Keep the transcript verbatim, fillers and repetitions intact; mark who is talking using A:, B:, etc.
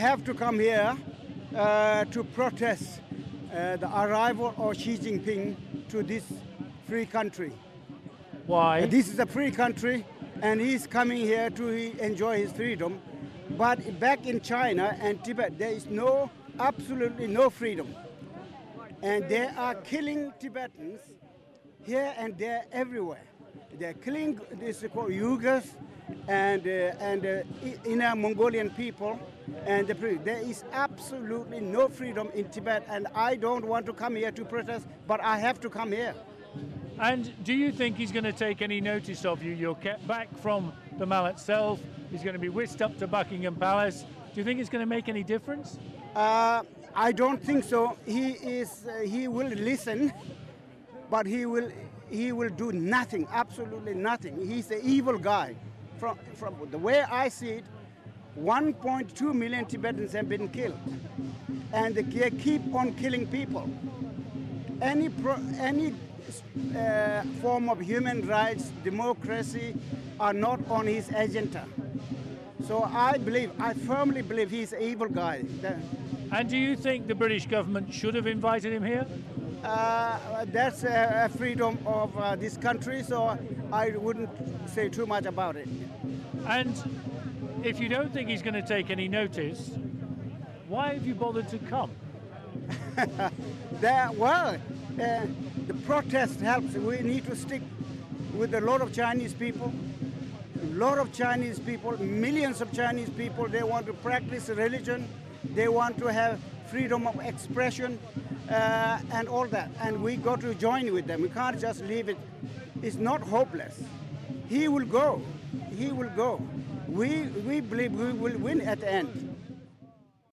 A: have to come here uh, to protest uh, the arrival of Xi Jinping to this free country.
B: Why?
A: This is a free country, and he's coming here to enjoy his freedom. But back in China and Tibet, there is no, absolutely no freedom. And they are killing Tibetans here and there, everywhere. They're killing this called Uyghurs and, uh, and uh, inner Mongolian people. And the, there is absolutely no freedom in Tibet, and I don't want to come here to protest, but I have to come here.
B: And do you think he's going to take any notice of you? You're kept back from the Mall itself. He's going to be whisked up to Buckingham Palace. Do you think it's going to make any difference?
A: Uh, I don't think so. He is. Uh, he will listen, but he will. He will do nothing. Absolutely nothing. He's an evil guy. From from the way I see it, one point two million Tibetans have been killed, and they keep on killing people. Any pro, any. Uh, form of human rights, democracy are not on his agenda. So I believe, I firmly believe he's an evil guy.
B: And do you think the British government should have invited him here?
A: Uh, that's a, a freedom of uh, this country, so I wouldn't say too much about it.
B: And if you don't think he's going to take any notice, why have you bothered to come?
A: there, well, uh, the protest helps. We need to stick with a lot of Chinese people. A lot of Chinese people, millions of Chinese people, they want to practice religion. They want to have freedom of expression uh, and all that. And we got to join with them. We can't just leave it. It's not hopeless. He will go. He will go. We, we believe we will win at the end.